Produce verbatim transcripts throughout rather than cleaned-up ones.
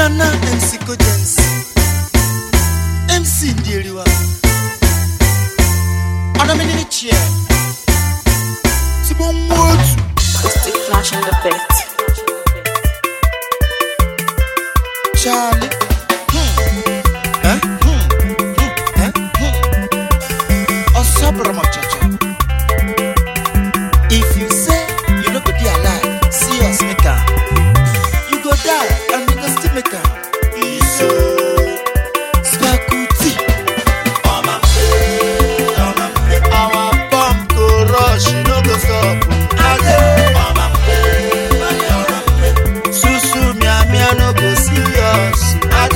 Nana M C Kojensi M C Ndiriwa Anamini Chia Sibon Wood Stick flash in the pit. Charlie Hmm Huh? Hmm Hmm Huh? Hmm Osabra Machacha. If you say you no go dey alive, see us make am. You go die and you go still make am. Iso Spakuti our pump go rush, you no go stop. Susu mia mia no go see us.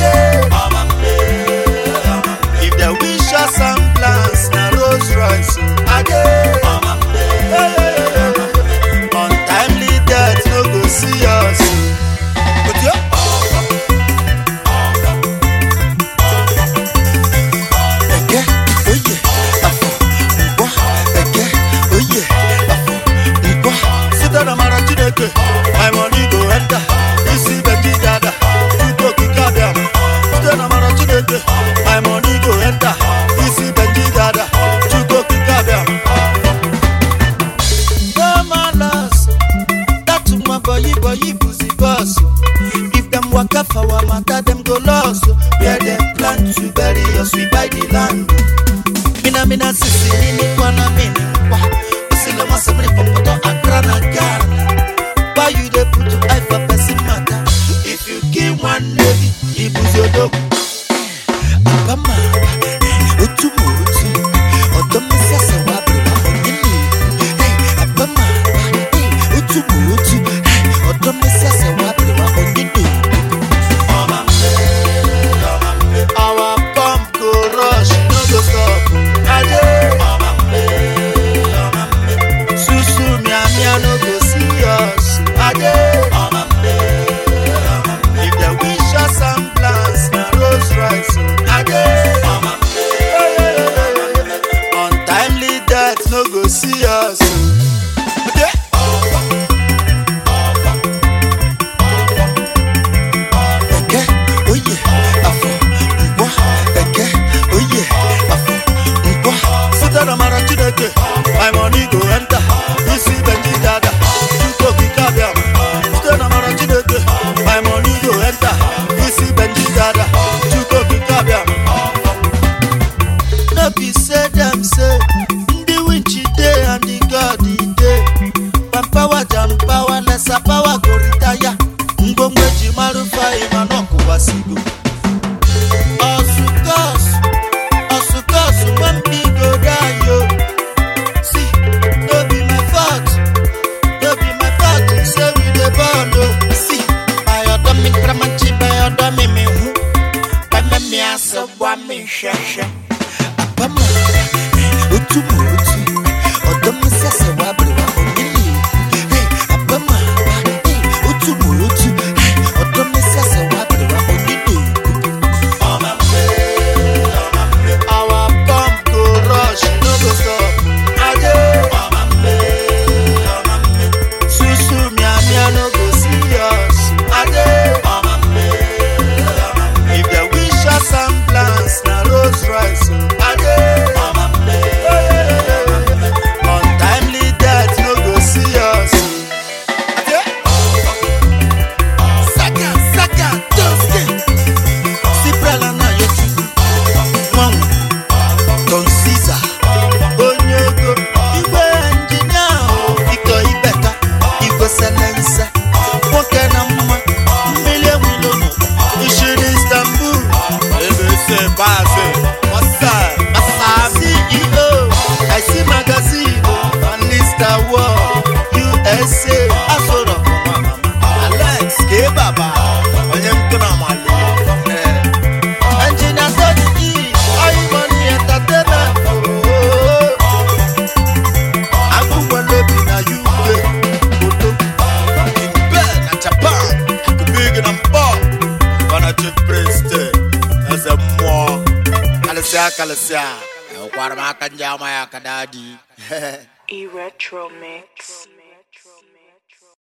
If they wish us some plans, na Rolls Royce. Untimely death no go see us. But yo, ege, oye, afo, ngwa, ege, oye, afo, ngwa. Sit down, Amara Chineke, my money go enter. Isi Benji Dada, you go kick out them. Sit down, Amara Chineke, my money go enter. Isi Benji Dada, you go kick out them. No man loss, that's my boy, boy, pussy boss. If them walk up for a matter, them go lost. Where them plan to bury us, we buy the land. Mina mina sisi nini kwana mini wa. Usile masamri popoto akrana gana. Why you dey put to eye for person matter? If you kill one lady, you lose your dog. Abama, utumu utu, otomi sasa wabri wabri. Hey, abama, utumu utu, otomi sasa wabri wabri. Our pump go rush, no go stop. Susu mia mia no go see us. If they wish us some plans, na Rolls Royce. Untimely death no go see us. Ege, oye, afo, ngwa, ege, oye, afo, ngwa. Sit down, Amara Chineke, my money go enter. Isi Benji Dada, you go kick out them. Sit down, Amara Chineke, my money go enter. Isi Benji Dada, you go kick out them. No be say them say, the winchi day and the God the day. One power jam power, lesser power go retire. Ngombe jimaru fa imanoku wasigo. Osukas, osukas, one big go die yo. See, no be my fault, no be my fault. You say we the ball. See, I order me kramanchi, I order me me who. But me me aso wa me shasha. Abama, utumu utu, otomi sasa wabri wabri. Hey, abama, utumu utu, otomi sasa wabri wabri. Our pump go rush, no go stop. Susu mia mia no go see us. If they wish us some plans, na Rolls Royce. Untimely death no go see us. Saka, saka, toske. Siprala na yotu. Mom, Don Caesar. Onyego, Igwe engineer. Iko ibeka, Igwe selense. Woke na mma, mmile wilono. Ishiri Istanbul. Ebe se base. What's up? C E O, I see magazine. On list award, U S A. Asoro, Alex, K Baba. Onyem kuna mali. Engineer Sodi, I money entertainment. Agu wale na U K. In bed na Japan. Big and big. Gonna Chief Princeton. As a more. Kalesia, Kalesia. Kwa makan jama ya kadadi. E-Retro Mix.